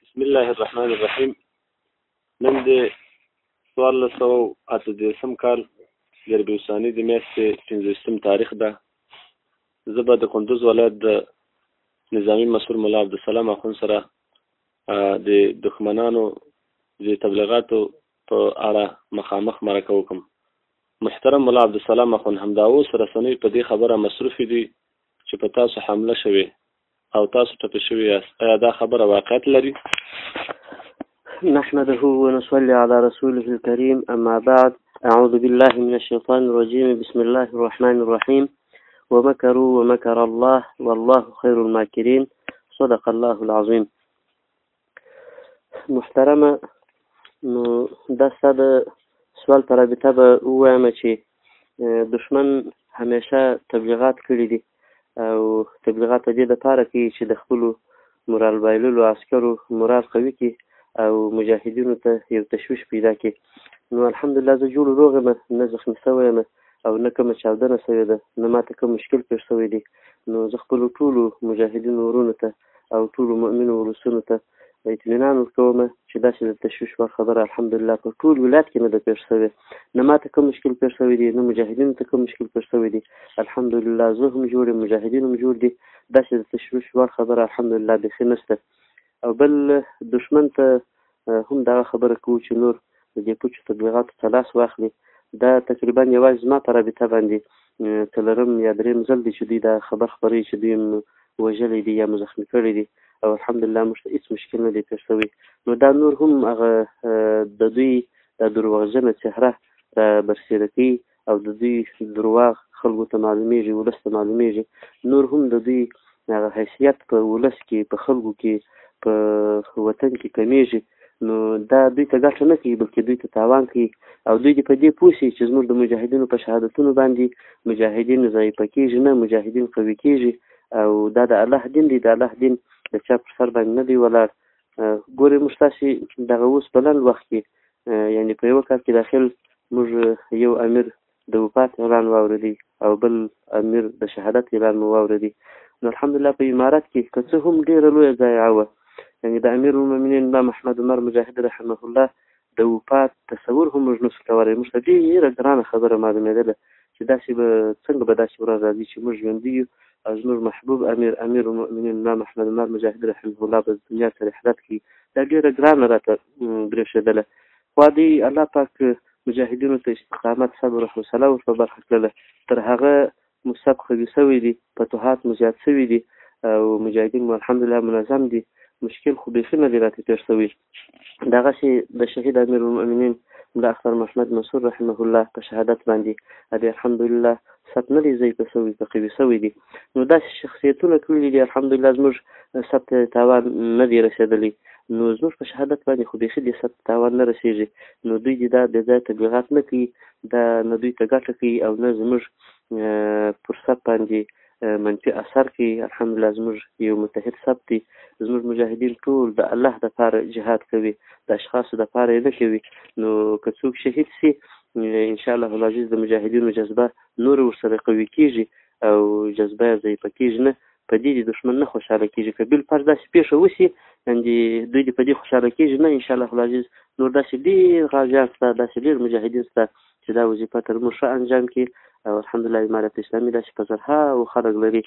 بسم الله الرحمن الرحیم. نن د 1408 کال د ربیع الثاني د میاشتې 15 تاریخ ده. زه به د کندوز ولایت د نظامي مسؤل ملا عبدالسلام اخوند سره د دښمنانو د تبلیغاتو په اړه مخامخ مرکه وکړم. محترم ملا عبدالسلام اخوند، همدا اوس رسنۍ په دې خبره مصروفې دي چې په تاسو حمله شوې او تاسو ټپي شوي یاست. آیا دا خبره واقعیت لري؟ نحمده ونصلي على رسوله الكريم، أما بعد. أعوذ بالله من الشيطان الرجيم. بسم الله الرحمن الرحيم. ومكروا ومكر الله والله خير الماكرين. صدق الله العظيم. محترمه، نو دا ساده سوال پر رابطه به ووایم چې دشمن همیشه تبلیغات کړي دي او تبلیغات دې دپاره کوي چې د خپلو مورال بایللو عسکرو مورال قوي کړي او مجاهدینو ته یو تشویش پیدا کړي. نو الحمدلله زه جوړ روغ یم، نه زخمي شوی یم او نه کومه چاودنه شوې ده، نه ماته کوم مشکل پېښ شوی دی. نو زه خپلو ټولو مجاهدینو ورونو ته او ټولو مؤمنو ولسونو ته اطمینان ورکوم چې داسې د تشویش وړ خبره الحمدلله په ټول ولایت کې نه ده پېښ شوې، نه ماته کوم مشکل پېښ شوی دی، نه مجاهدینو ته کوم مشکل پېښ شوی دی. الحمدلله زه هم جوړ یم، مجاهدین هم جوړ دي. داسې د تشویش وړ خبره الحمدلله بیخي نشته. او بل دشمن ته هم دغه خبره کوو چې نور د دې پوچو تبلیغاتو ته لاس واخلي. دا تقریبا یوازې زما په رابطه باندې څلورم یا درېیم ځل دی چې دوی دا خبر خپروي چې دوی وژلی دي یا مو زخمي کړی دي، او الحمدلله موږ ته هېڅ مشکل نه دی پېښ شوی. نو دا نور هم هغه د دوی د دروغجنه چهره را برسېره کوي او د دوی درواغ خلکو ته معلومیږي، ولس ته معلومیږي. نور هم د دوی هغه حیثیت په ولس کې، په خلکو کې، په وطن کې کمیږي. نو دا دوی ته ګټه نه کوي بلکې دوی ته تاوان کوي او دوی دې په دې پوه شي چې زموږ د مجاهدینو په شهادتونو باندې مجاهدین ضعیفه کېږي، نه مجاهدین قوي کېږي. او دا د الله دین دی، د الله دین د چا پر سر باندې نه دی ولاړ. ګورئ موږ تاسې دغه اوس په لنډ وخت کې یعنې په یوه کال کې داخل موږ یو امیر د وفات اعلان واورېدی او بل امیر د شهادت اعلان مو واورېدی. نو الحمدلله په امارت کې که څه هم ډېره لویه ضایعه وه، یعنې د امیر المؤمنین امام محمد عمر مجاهد رحمه الله د وفات تصور هم موږ نشو کولی. موږ ته ډېره ګرانه خبره معلومېدله چې داسې به څنګه به داسې ورځ راځي چې موږ ژوندي یو او زموږ محبوب امیر المؤمنین امام محمد عمر مجاهد رحمه الله به دنیا ته رحلت کړي. دا ډېره ګرانه راته برېښېدله. خو دی الله پاک مجاهدینو ته استقامت، صبر او حوصله ور په برخه کړله. تر هغه مو سب قوي شوي دي، فتوحات مو زیات شوي دي او مجاهدین مو الحمدلله منظم دي. مشکل خو بیخي نه دی راته پېښ شوی. دغسې د شهید امیر المؤمنین ملا اختر محمد منصور رحمه الله په شهادت باندې ادي الحمدلله سب نه دی ضعیفه شوي، په قوي شوي دي. نو داسې شخصیتونه کړي دي الحمدلله زموږ سب ته تاوان نه دی رسېدلی. نو زموږ په شهادت باندې خو بیخي دې سب ته تاوان نه رسېږي. نو دوی دې دا بې ځایه تبلیغات نه کوي، دا نه دوی ته ګټه کوي او نه زموږ پر سب باندې منفي اثر کوي. الحمدلله زموږ یو متحد سب دی. زموږ مجاهدین ټول د الله دپاره جهاد کوي، د اشخاصو دپاره یې نه کوي. نو که څوک شهید سي انشاءالله العزیز د مجاهدینو جذبه نور ورسره قوي کېږي او جذبه یې ضعیفه کېږي نه. په دې د دښمن نه خوشحاله کېږي. که بالفرض داسې پېښه وشي یعنې دوی دې په دې خوشحاله کېږي نه. انشاءالله العزیز نور داسې ډېر غازیان شته، داسې ډېر مجاهدین شته چې دا وظیفه تر موږ ښه انجام کړي. او الحمدلله امارت اسلامي داسې په زرهاو خلک لري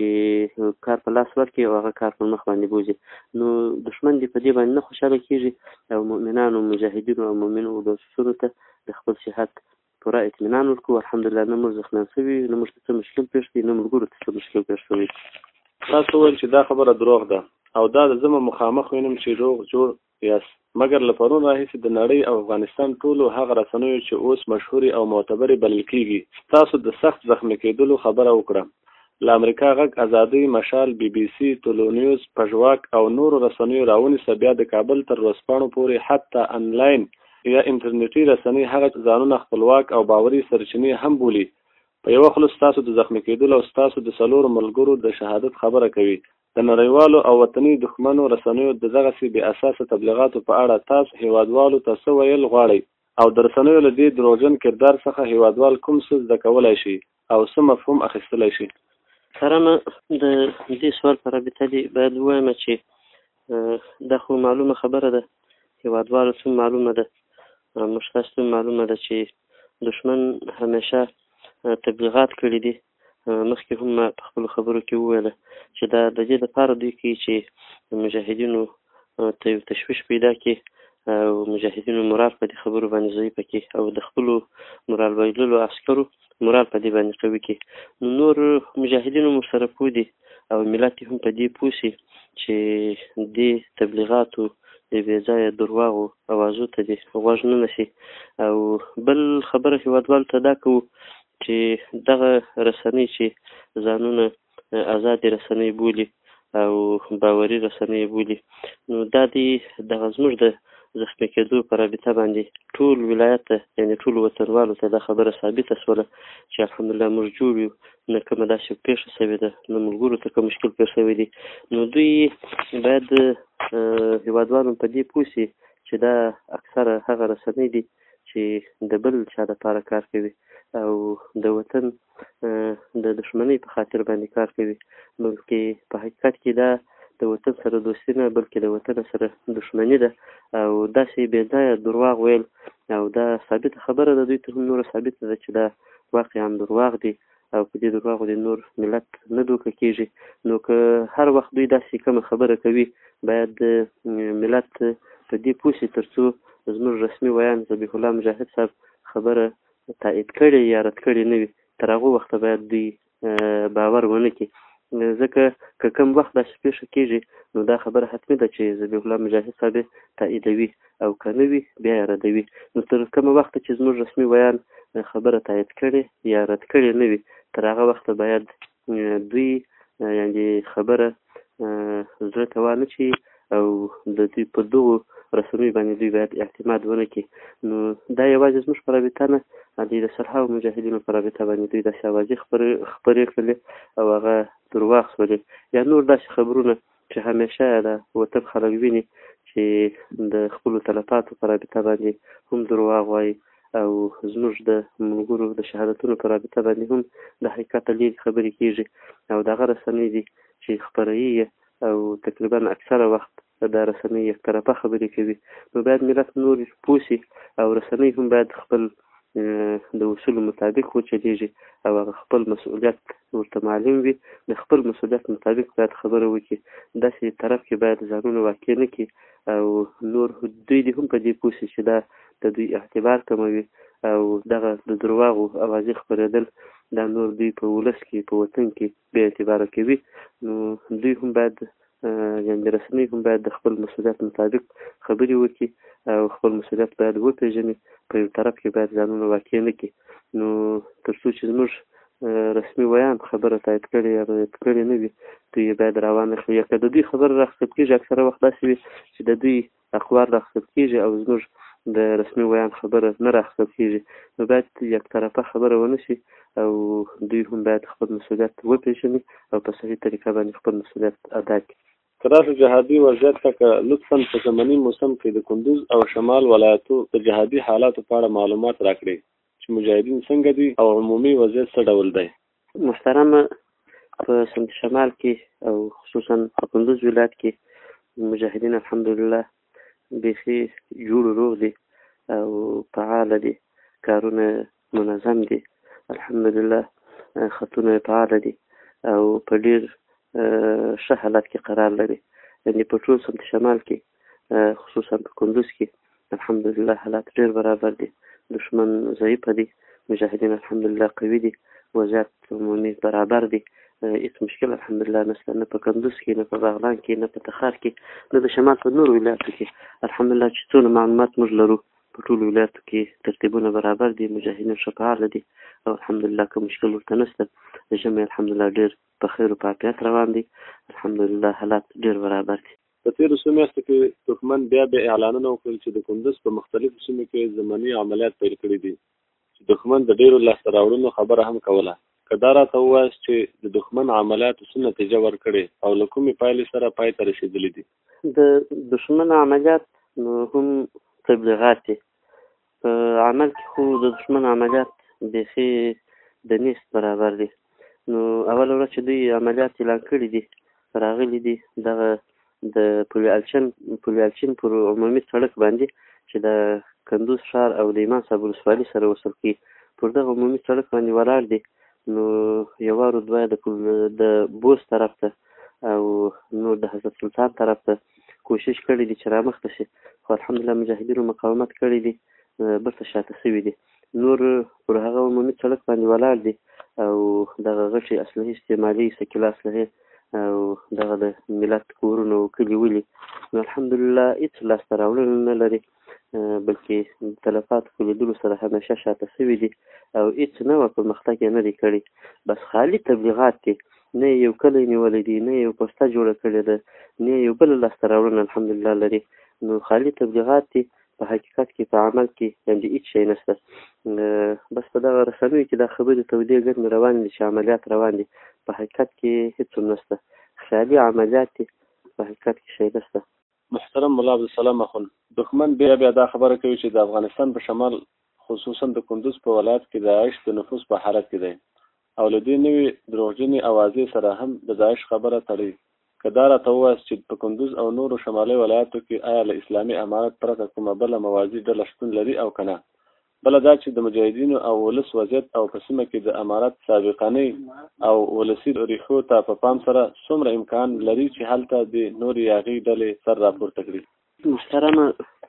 چې کار په لاس ورکړي او هغه کار پر مخ باندې بوځي. نو دښمن دې په دې باندې نه خوشحاله کېږي او مؤمنانو، مجاهدینو او مؤمنو ولسونو ته د خپل صحت پوره اطمینان ورکړو. الحمدلله نه موږ زخمیان شوي، نه موږ ته څه مشکل پېښ دی، نه ملګرو ته څه مشکل پېښ شوی. تاسو وویل چې دا خبره دروغ ده او دا د زمه مخامخ وینم چې روغ جوړ یاست. مګر له پرون راهیسې د نړۍ او افغانستان ټولو هغه رسنیو چې اوس مشهورې او معتبرې بلل کېږي تاسو د سخت زخمي کېدلو خبره وکړه. له امریکا غږ ازادۍ، مشال، بي بي سي، ټولو نیوز، پژواک او نورو رسنیو راونیسه بیا د کابل تر ورځپاڼو پورې حتی انلاین یا انټرنیټي رسنۍ هغه ځانونه خپلواک او باوري سرچینې هم بولي. په یوه خوله ستاسو د زخمي کېدلو او ستاسو د څلورو ملګرو د شهادت خبره کوي. د نړیوالو او وطني دښمنو رسنیو د دغسې بې اساسه تبلیغاتو په اړه تاسو هیوادوالو ته څه ویل غواړئ او د رسنیو له دې دروغجن کردار څخه هیوادوال کوم څه زده کولی شي او څه مفهوم اخیستلی شي؟ کرنه د دې سوال په رابطه دې باید ووایم چې دا خو معلومه خبره ده، هېوادوالو ته معلومه ده، موږ تاسو ته معلومه ده چې دښمن همیشه تبلیغات کړي دي. مخکې هم ما په خپلو خبرو کې وویله چې دا د دې دپاره دوی کوي چې مجاهدینو ته یو تشویش پیدا کړي او مجاهدینو مورال په دې خبرو باندې ضعیفه کړي او د خپلو مورال بایللو عسکرو مورال په دې باندې قوي کړي. نو نور مجاهدینو هم ورسره پوه دي او ملت هم په دې پوه شي چې دې تبلیغاتو د بې ځایه درواغو اوازو ته دې غوږ نه نیسي. او بل خبره هېوادوالو ته دا کوو چې دغه رسنۍ چې ځانونه ازادې رسنۍ بولي او باوري رسنۍ بولي، نو دا دې دغه زموږ د زخمي کېدو په رابطه باندې ټول ولایت ته یعنې ټولو وطنوالو ته دا خبره ثابته شوله چې الحمدلله موږ جوړ یو، نه کومه داسې پېښه شوې ده، نه ملګرو ته کوم مشکل پېښ شوی دی. نو دوی باید هېوادوالو په دې پوه شي چې دا اکثره هغه رسنۍ دي چې د بل چا دپاره کار کوي او د وطن د دښمنۍ په خاطر باندې کار کوي، بلکې په حقیقت کې دا د وطن سره دوستي نه بلکې د وطن سره دښمني ده. او داسې بې ځایه درواغ ویل او دا ثابته خبره ده، دوی ته هم نوره ثابته ده چې دا واقعا درواغ دي او په دې درواغو د نور ملت نه دوکه کېږي. نو که هر وخت دوی داسې کومه خبره کوي باید ملت په دې پوه شي تر څو زموږ رسمي ویان ذبیح الله مجاهد صاحب خبره تایید کړې یا رد کړې نه وي، تر هغه وخته باید دوی باور ونه کړي. ځکه که کوم وخت داسې پېښه کېږي نو دا خبره حتمي ده چې ذبیح الله مجاهد صاحب تاییدوي او که نه وي بیا یې ردوي. نو تر کومه وخته چې زموږ رسمي ویان خبره تایید کړې یا رد کړې نه وي، تر هغه وخته باید دوی یعنې خبره زړه ته وانهچي او د دوی په دغو رسنیو باندې دوی باید اعتماد ونه کړي. نو دا یوازې زموږ په رابطه نه، د سرحاو مجاهدینو په رابطه باندې دوی داسې اوازې خپرې کړلې او هغه درواغ شولې یا نور داسې خبرونه چې همیشه د وطن خلک ویني چې د خپلو تلفاتو په رابطه باندې هم درواغ وایي او زموږ د ملګرو د شهادتونو په رابطه باندې هم د حقیقته لږ خبرې کېږي او دغه رسنۍ دي چې خپروي او تقریبا اکثره وخت دا رسنۍ یک طرفه خبرې کوي. نو باید ملت نور پوه شي او رسنۍ هم باید خپل د اصولو مطابق وچلېږي او هغه خپل مسؤلیت ورته معلوم وي، د خپل مسؤلیت مطابق باید خبره وکړي. داسې طرف کې باید ځانونه واقع نه کړي او نور دوی دې هم په دې پوه شي چې دا د دوی اعتبار کموي او دغه د درواغو اوازې خپرېدل دا نور دوی په ولس کې په وطن کې بې اعتباره کوي. نو دوی هم باید یعنې رسنۍ هم باید د خپل مسؤلیت مطابق خبرې وکړي او خپل مسؤلیت باید وپېژني، په یو طرف کې باید ځانونه واقع نه کړي. نو تر څو چې زموږ رسمي ویان خبره تایید کړې یا رد کړې نه وي، دوی یې باید راوانه کړي. یا که د دوی خبره راخیستل کېږي، اکثره وخت داسې وي چې د دوی اخبار راخیستل کېږي او زموږ د رسمي ویان خبره نه راخیستل کېږي، نو باید یک طرفه خبره ونه شي او دوی هم باید خپل مسؤلیت وپېژني او په صحیح طریقه باندې خپل مسؤلیت ادا کړي. تاسو جهادي وضعیت څخه لطفاً په زمني موسم کې د کندوز او شمال ولایتو د جهادي حالاتو په اړه معلومات راکړئ چې مجاهدین څنګه دي او عمومي وضعیت څه ډول دی. محترمه، په سمت شمال کې او خصوصا په کندوز ولایت کې مجاهدین الحمدلله بیخي جوړ روغ دي او فعال دي، کارونه منظم دي الحمدلله، خطونه فعال دي او په ډیر ښه حالت کې قرار لري. یعنې په ټول سمت شمال کې خصوصا په کندوز کې الحمدلله حالات ډیر برابر دي، دشمن ضعیفه دي، مجاهدین الحمدلله قوي دي، وضعیت عمومي برابر دي، هیڅ مشکل الحمدلله نشته، نه په کندوز کې، نه په بغلان کې، نه په تخار کې، نه د شمال په نورو ولایتو کې. الحمدلله چې څونه معلومات موږ لرو په ټولو ولایتو کې ترتیبونه برابر دي، مجاهدین ښه فعاله دي او الحمدلله کوم مشکل ورته نشته. د ژمي الحمدلله ډېر په خیر او په عافیت روان دي، الحمدلله حالات ډېر برابر دي. په تېرو څو میاشتو کې دښمن بیا اعلانونه وکړل چې د کندوز په مختلفو سیمو کې زمني عملیات پیل کړي دي، چې دښمن د ډېرو لاسته راوړنو خبره هم کوله. که دا راته ووایاست چې د دښمن عملیاتو څه نتیجه ورکړې او له کومې پایلې سره پای ته رسېدلي دي؟ د دښمن عملیات نو هم تبلیغات دي، په عمل کې خو د دښمن عملیات بیخي د نیست برابر دي. نو اوله ورځ چې دوی عملیات اعلان کړي دي، راغلي دي دغه د پولیالچین پر عمومي سړک باندې چې د کندوز ښار او د امام صاحب ولسوالي سره وصل کوي، پر دغه عمومي سړک باندې ولاړ دي. نو یو وار دوه د بوست طرف ته او نور د حضرت سلطان طرف ته کوشش کړی دي چې رامخته شي، خو الحمدلله مجاهدینو مقاومت کړی دي، بیرته شاته شوي دي. نور پر هغه عمومي سړک باندې ولاړ دي او دغه غټې اسلحې استعمالي، سکیله اسلحې او دغه د ملت کورونه او کلي ولي. نو الحمدلله هېڅ لاسته راوړنه نه لري، بلکې تلفاتو په لیدلو سره همیشه شاته شوي دي او هېڅ نوع پرمختګ یې نه دی کړی. بس خالي تبلیغات دي، نه یو کلی نیولی دی، نه یو پوسته جوړه کړې ده، نه یو بله لاسته راوړنه الحمدلله لري. نو خالي تبلیغات دي، په حقیقت کې په عمل کې یعنې هېڅ شی نشته. بس په دغه رسنیو کې دا خبرې تودې ګرمې روانې دي چې عملیات روان دي، په حقیقت کې هېڅ هم نشته، خیالي عملیات دي، په حقیقت کې شی نشته. محترم ملا عبدالسلام اخون، دښمن بیا دا خبره کوي چې د افغانستان په شمال خصوصا د کندوز په ولایت کې د داعش د نفوذ په حالت کې دی او له دې نوې دروغجنې اوازې سره هم د داعش خبره تړي. که دا راته ووایاست چې په کندوز او نورو شمالي ولایتو کې آیا له اسلامي امارت پرته کومه بله موازي ډله شتون لري او که نه؟ بله دا چې د مجاهدینو او ولس وضعیت او په سیمه کې د امارت سابقنۍ او ولسي ریښو ته په پام سره څومره امکان لري چې هلته د نورې یاغي ډلې سر راپورته کړي؟ محترمه،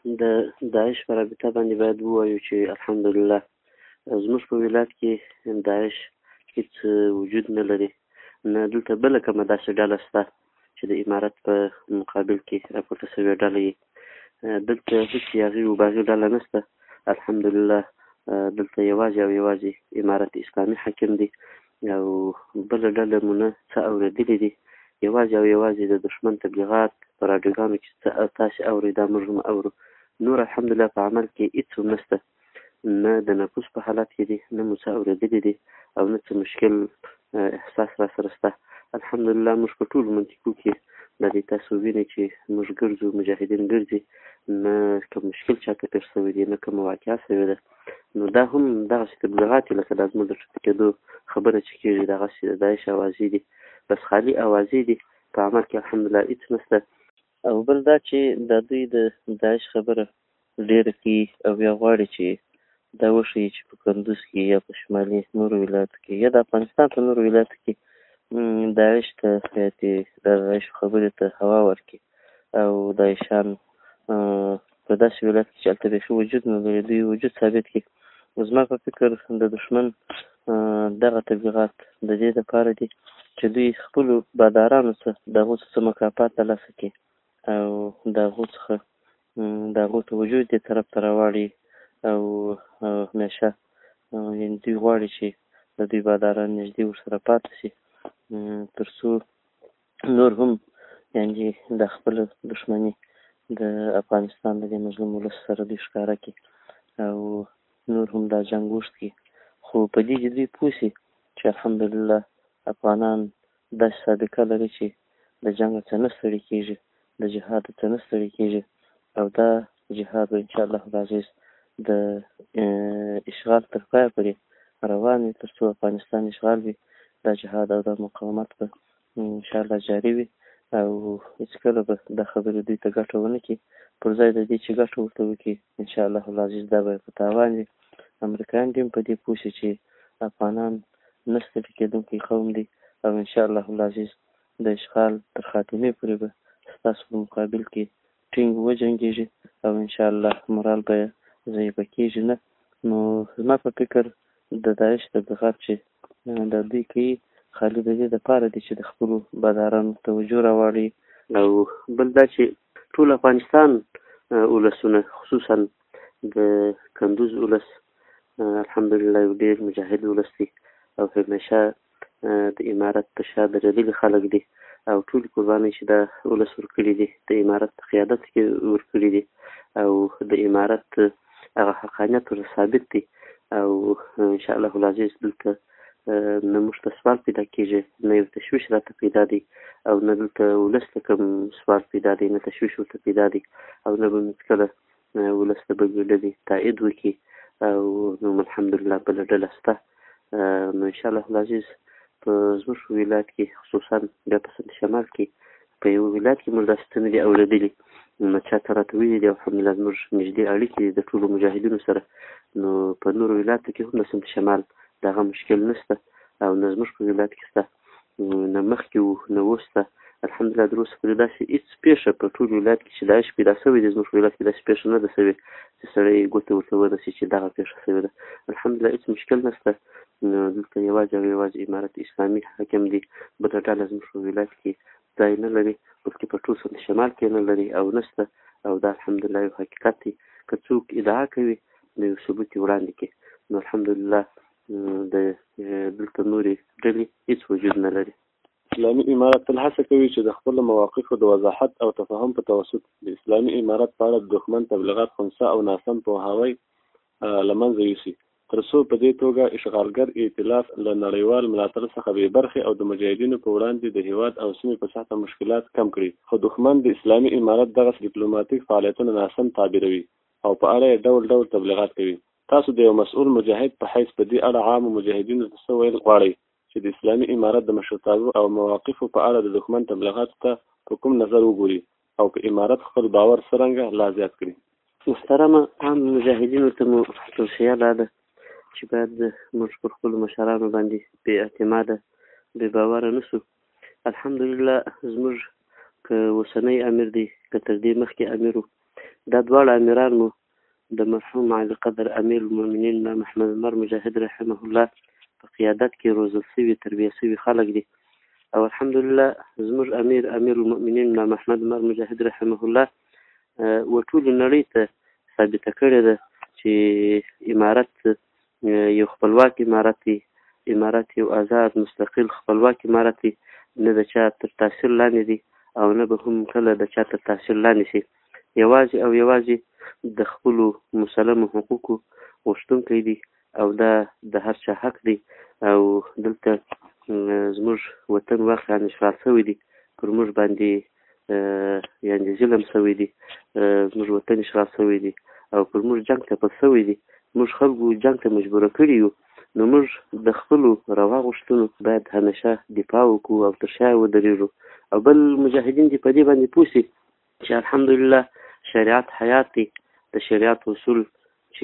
د داعش په رابطه باندې باید ووایو چې الحمدلله زموږ په ولایت کې داعش هېڅ وجود نه لري، نه دلته بله کومه داسې ډله شته چې د امارت په مقابل کې راپورته شوې ډله وي. دلته هېڅ یاغي وباغي ډله نشته، الحمدلله. دلته یوازې او یوازې امارت اسلامي حاکم دی او بله ډله مو نه څه اورېدلي دي. یوازې او یوازې د دښمن تبلیغات په راډیوګانو کې څه تاسې اورئ دا موږ هم اورو. نور الحمدلله په عمل کې هېڅ هم نشته، نه د نفوذ په حالت کې دي، نه مو څه اورېدلي دي او نه څه مشکل احساس را سره شته. الحمدلله موږ په ټولو منطقو کې د دې تاسو وینئ چې موږ ګرځو، مجاهدین ګرځي، نه کوم مشکل چاته تېر شوی دی، نه کومه واقعه شوې ده. نو دا هم دغسې تبلیغات دي لکه دا زموږ د ټوټه کېدو خبره چې کېږي، دغسې د داعش اوازې دي، بس خالي اوازې دي، په عمل کې الحمدلله هېڅ نشته. او بل دا چې د دوی د داعش خبره ډېره کوي او بیا غواړي چې دا وښیي چې په کندوز کې یا په شمالي نورو ولایتو کې یا د افغانستان په نورو ولایتو کې داعش ته د داعش خبرې ته هوا ورکړي او داعشان په داسې ولایت کې چې هلته بیخي وجود نه لري دوی وجود ثابت کړي. زما په فکر د دښمن دغه تبلیغات د دې دپاره دي چې دوی خپلو بادارانو ته د هغو څه مکافات ترلاسه کړي او د هغو څخه د هغو توجه دې طرف ته راواړي او همیشه یعنې دوی غواړي چې د دوی باداران نږدې ورسره پاتې شي تر څو نور هم یعنې د خپله دښمني د افغانستان د دې مظلوم ولس سره دوی ښکاره کړي او نور هم دا جنګ اوږد کړي. خو په دې چې دوی پوه شي چې الحمدلله افغانان داسې سابقه لري چې د جنګ څخه نه ستړي کېږي، د جهاد څخه نه ستړي کېږي او دا جهاد به انشاءالله العزیز د اشغال تر پایه پورې روان وي، تر څو افغانستان اشغال وي. دا جهاد او دا مقاومت به انشاءالله جاري وي او هېڅکله به دا خبرې دوی ته ګټه ونه کړي، پر ځای د دې چې ګټه ورته وکړي انشاءالله العزیز دا به په تاوان وي. امریکایان دې هم په دې پوه شي چې افغانان نه ستړي کېدونکی قوم دی او انشاءالله العزیز د اشغال تر خاتمې پورې به ستاسو په مقابل کې ټینګ وجنګېږي او انشاءالله مورال به یې ضعیفه کېږي نه. نو زما په فکر د داعش تبلیغات چې دا دوی کوي خالي د دې دپاره دي چې د خپلو بادارانو توجه راواړي او بل دا چې ټول افغانستان ولسونه خصوصا د کندوز ولس الحمدلله یو ډېر مجاهد ولس دی او همیشه د امارت په شا درېدلي خلک دي او ټولې قربانۍ چې دا ولس ورکړي دي د امارت په قیادت کې ورکړي دي او د امارت هغه حقانیت ورته ثابت دی او انشاءالله العزیز دلته نه موږ ته سوال پیدا کېږي، نه یو تشویش راته پیدا دی او نه دلته ولس ته کوم سوال پیدا دی، نه تشویش ورته پیدا دی او نه به هېڅکله ولس ته بلې ډلې تایید وکړي او نو الحمدلله بله ډله شته. نو انشاءالله العزیز په زموږ ولایت کې خصوصا بیا په سند شمال کې په یو ولایت کې موږ داسې څه نه دي اورېدلي، نو چاته راته ویلي دي او الحمدلله زموږ نږدې اړیکې د ټولو مجاهدینو سره. نو په نورو ولایتو کې هم د سمت شمال دغه مشکل نشته او نه زموږ په ولایت کې شته، نه مخکې وو نه اوس شته. الحمدلله تر اوسه پورې داسې هېڅ پېښه په ټول ولایت کې چې داعش پیدا شوی دی، زموږ په ولایت کې داسې پېښه نه ده شوې چې سړی ګوته ورته ورسي چې دغه پېښه شوې ده. الحمدلله هېڅ مشکل نشته. نو دلته یوازې او یوازې امارت اسلامي حاکم دی، بله ډله زموږ په ولایت کې ځای نه لري، بلکې په ټول سمت شمال کې نه لري او نشته. او دا الحمدلله یو حقیقت دی. که څوک ادعا کوي نو یو ثبوت یې وړاندې کړي. نو الحمدلله د دلته نورې ډلې هېڅ وجود نه لري. اسلامي امارت تل هڅه کوي چې د خپلو مواقفو د وضاحت او تفاهم په توسط د اسلامي امارت په اړه د دښمن تبلیغات، خنثی او ناسم پوهاوی له منځه یوسي، تر څو په دې توګه اشغالګر ائتلاف له نړیوال ملاتړ څخه بې برخې او د مجاهدینو په وړاندې د هیواد او سیمې په سطحه مشکلات کم کړي. خو دښمن د اسلامي امارت دغه ډیپلوماتیک فعالیتونه ناسم تعبیروي او په اړه یې ډول ډول تبلیغات کوي. تاسو د یو مسؤل مجاهد په حیث په دې اړه عامو مجاهدینو ته څه ویل غواړئ چې د اسلامي امارت د مشرتابه او مواقفو په اړه د دښمن تبلیغاتو ته په کوم نظر وګوري او په امارت خپل باور څرنګه لا زیات کړي؟ محترمه عام مجاهدینو ته مو توصیه دا ده چې باید موږ پر خپلو مشرانو باندې بې اعتماده بې باوره نه شو. الحمدلله زموږ که اوسنی امیر دی که تر دې مخکې امیر و، دا دواړه امیران مو د مرحوم عالي قدر امیر المؤمنین محمد عمر مجاهد رحمه الله په قیادت کې روزل شوي تربیه شوي خلک دي. او الحمدلله زموږ امیر المؤمنین محمد عمر مجاهد رحمه الله وټولې نړۍ ته ثابته کړې ده چې امارت یو خپلواک امارت دی، امارت یو آزاد مستقل خپلواک امارت دی، نه د چا تر تاثیر لاندې دی او نه به هم کله د چا تر تاثیر لاندې شي. یوازې او یوازې د خپلو مسلمو حقوقو غوښتونکی دی او دا د هر چا حق دی. او دلته زموږ وطن واقعا اشغال شوی دی، پر موږ باندې یعنې ظلم شوی دی، زموږ وطن اشغال شوی دی او پر موږ جنګ تپل شوی دی. موږ خلکو جنګ ته مجبوره کړي یو، نو موږ د خپلو روا غوښتنو باید همیشه دفاع وکړو او تر شا ودرېږو. او بل مجاهدین دې په دې باندې پوه شي چې الحمدلله شریعت حیات دی، د شریعت اصول چې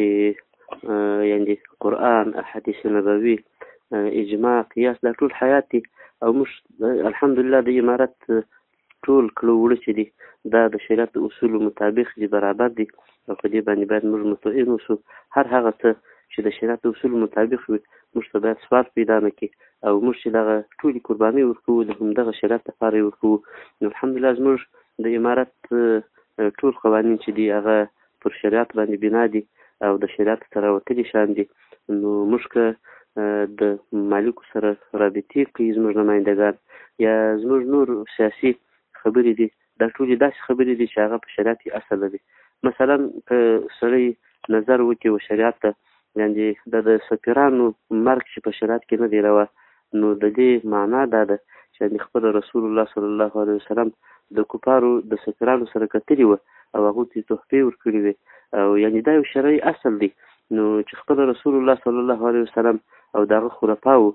یعنې قرآن، احادیث نبوي، اجماع، قیاس، دا ټول حیات دي. او موږ الحمدلله د امارت ټول کړه وړه چې دي دا د شریعت د اصولو مطابق دي، برابر دي او په دې باندې باید موږ مطمئن اوسو. هر هغه څه چې د شریعت د اصولو مطابق وي موږ ته باید سوال پیدا نه کړي او موږ چې دغه ټولې قربانۍ ورکوو د همدغه شریعت لپاره یې ورکوو. نو الحمدلله زموږ د امارت ټول قوانین چې دي هغه پر شریعت باندې بنا دي او د شریعت سره وتلي شان دي. نو موږ که د مالکو سره رابطې کوي زموږ نمایندګان یا زموږ نور سیاسي خبرې دي، دا ټولې داسې خبرې دي چې هغه په شریعت کې اصل لري. مثلا که سړی نظر وکړي و شریعت ته، یعنې د سفیرانو مرګ چې په شریعت کې نه دی روا، نو د دې معنا دا ده چې خپل رسول الله صلی الله علیه وسلم د کفارو د سفیرانو سره کتلي وه او هغوی ته تحفې ورکړي وې او یعنې دا یو شرعي اصل دی. نو چې خپل رسول الله صلی الله علیه وسلم او دغه خلفاو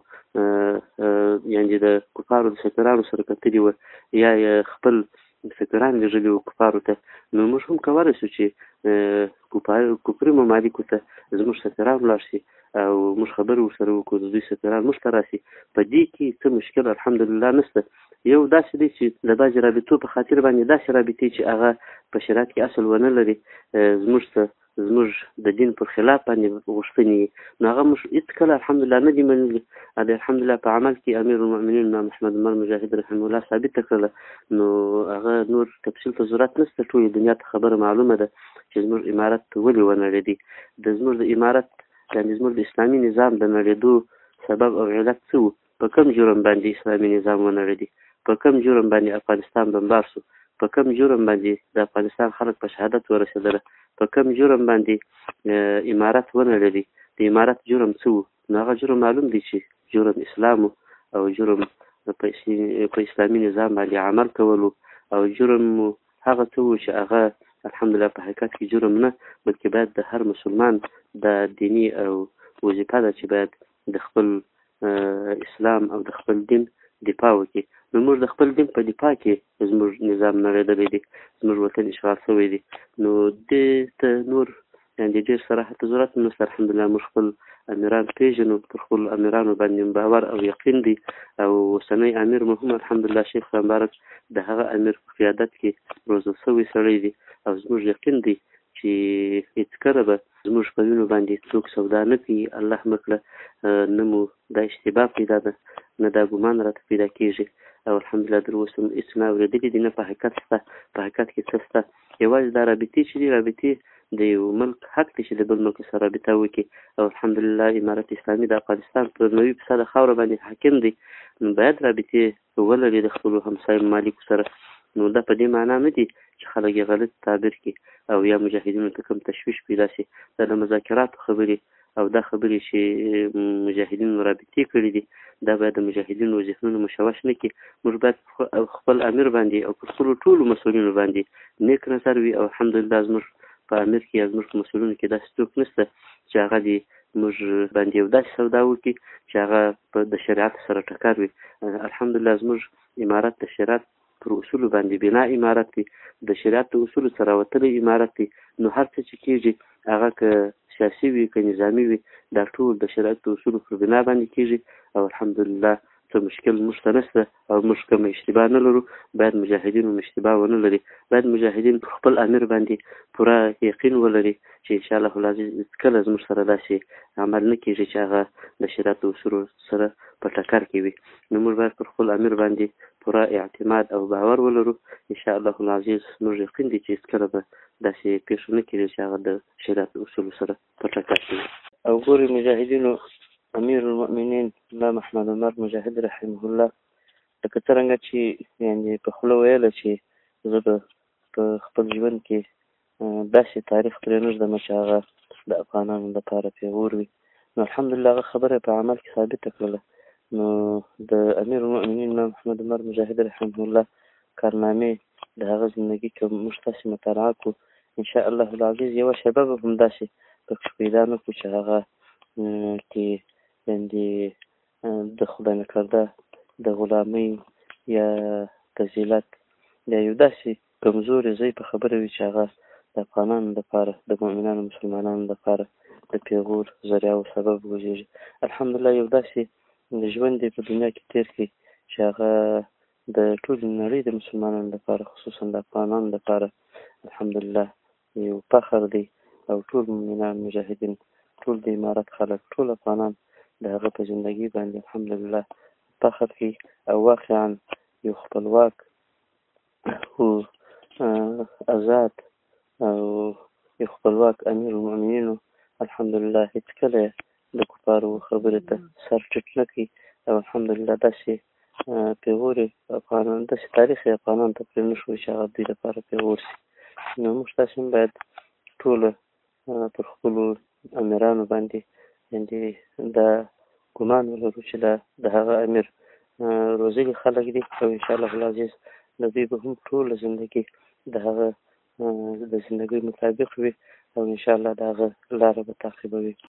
یعنې د کفارو د سفیرانو سره کتلي وه یا خپل سفیران لېږلي وو کفارو ته، نو موږ هم کولی شو چې کفري ممالکو ته زموږ سفیران ولاړ شي او موږ خبرې ورسره وکړو، د دوی سفیران موږ ته راشي. په دې کې څه مشکل الحمدلله نشته. یو داسې دی چې د بعضې رابطو په خاطر باندې داسې رابطې چې هغه په شریعت کې اصل ونه لري زموږ ته زموږ د دین پر خلاف باندې غوښتنې، نو هغه موږ هېڅکله الحمدلله نه دي منلي. الحمدلله په عمل کې امیر المؤمنین محمد عمر مجاهد رحمه الله ثابته کړله. نو هغه نور تفصیل ته ضرورت نشته، ټولې دنیا ته خبره معلومه ده چې زموږ امارت ولې ونړېدی. زموږ د امارت یعنې زموږ د اسلامي نظام د نړېدو سبب او علت څه و؟ په کوم جرم باندې اسلامي نظام ونړېدی؟ په کوم جرم باندې افغانستان بمبار شو؟ په کوم جرم باندې د افغانستان خلک په شهادت ورسېدله؟ په کوم جرم باندې امارت ونړېدی؟ د امارت جرم څه و؟ نو هغه جرم معلوم دی چې جرم اسلام او جرم په اسلامي نظام باندې عمل کولو او جرم هغه څه و چې هغه الحمدلله په حقیقت کې جرم نه، بلکې باید د هر مسلمان د دیني او وظیفه ده چې باید د خپل اسلام او د خپل دین دفاع وکړي. نو موږ د خپل دین په دفاع کې زموږ نظام نړېدلی دی، زموږ وطن اشغال شوی دی. نو دې ته نور یعنې ډېر صراحت ضرورت هم نشته. الحمدلله موږ خپل امیران پېژنو، پر خپلو امیرانو باندې باور او یقین دی. او اوسنی امیر مو هم الحمدلله شیخ مبارک د هغه امیر په قیادت کې روزل شوی سړی دی. او زموږ یقین دی چې هېڅکله به زموږ په وینو باندې څوک سودا نه کوي. الله مکړه نه مو دا اشتباه پیدا ده، نه دا ګمان راته پیدا کېږي. او الحمدلله تر اوسه هېڅ نه اورېدلي دي، نه په حقیقت شته. په حقیقت کې څه شته؟ یوازې دا رابطې چې دي، رابطې د یو ملک حق دی چې د بل ملک سره رابطه وکړي. او الحمدلله امارت اسلامي د افغانستان پر 90% خاوره باندې حاکم دی، نو باید رابطې ولري د خپلو همسایه ممالکو سره. نو دا په دې معنا نه دي چې خلک یې غلط تعبیر کړي او یا مجاهدینو ته کوم تشویش پیدا شي. دا د مذاکراتو خبرې او دا خبرې چې مجاهدینو رابطې کړي دي، دا باید د مجاهدینو ذهنونو مشوش نه کړي. موږ باید خپل امیر باندې او پر خپلو ټولو مسؤلینو باندې نیک نظر وي. او الحمدلله زموږ په امیر کې یا زموږ په مسؤلینو کې داسې څوک نشته چې هغه دې موږ باندې یو داسې سودا وکړي چې هغه د شریعت سره ټکر وي. الحمدلله زموږ امارت د شریعت پر اصولو باندې بنا امارت دی، د شریعت د اصولو سره وتلی امارت دی. نو هر څه چې کېږي هغه که سیاسي وي که نظامي وي، دا ټول د شریعت د اصولو پر بنا باندې کېږي. او الحمدلله څه مشکل موږ ته نشته او موږ کوم اشتباه نه لرو. باید مجاهدین هم اشتباه ونه لري، باید مجاهدین پر خپل امیر باندې پوره یقین ولري چې انشاءالله العزیز هېڅکله زموږ سره داسې عمل نه کېږي چې هغه د شریعت اصولو سره په ټکر کې وي. نو موږ باید پر خپل امیر باندې پوره اعتماد او باور ولرو. انشاءالله العزیز موږ یقین دی چې هېڅکله به داسې پېښه نه کېږي چې هغه د شریعت اصولو سره په ټکر کې وي. او ګورې مجاهدینو امیر المؤمنین امام احمد عمر مجاهد رحمه الله لکه څرنګه چې یعنې په خوله ویله چې زه به په خپل ژوند کې داسې تاریخ پرې نه ږدم چې هغه د افغانانو لپاره پیغور وي. نو الحمدلله هغه خبره په عمل کې ثابته کړله. نو د امیر المؤمنین امام احمد عمر مجاهد رحمه الله کارنامې د هغه زندګي که موږ تاسې مطالعه کړو، انشاءالله العزیز یوه شیبه به هم داسې پکې پیدا نه کړو چې هغه کې یعنې د خدای نکرده د غلامۍ یا د ذلت یا یو داسې کمزورې ضعیفه خبره وي چې هغه د افغانانو لپاره د مؤمنانو مسلمانانو لپاره د پیغور ذریعه او سبب وګرځي. الحمدلله یو داسې ژوند دی په دنیا کې تېر کړي چې هغه د ټولې نړۍ د مسلمانانو لپاره خصوصا د افغانانو لپاره الحمدلله یو فخر دی. او ټول مؤمنان مجاهدین، ټول د امارت خلک، ټول افغانان د هغه په زندګي باندې الحمدلله فخر کوي. او واقعا یو خپلواک او آزاد او یو خپلواک امیر المؤمنینو الحمدلله هېڅکله د کفارو خبرې ته سر ټیټ نه کوي. او الحمدلله داسې پیغورې افغانان، داسې تاریخ یې افغانانو ته پرې نه ښودي چې هغه دوی لپاره پیغور شي. نو موږ تاسې هم باید ټوله پر خپلو امیرانو باندې یعنې دا ګمان ولرو چې دا د هغه امیر روزلي خلک دي. او انشاءالله العزیز د دوی به هم ټوله زندګي د هغه د زندګۍ مطابق وي او انشاءالله د هغه لاره به تعقیبوي.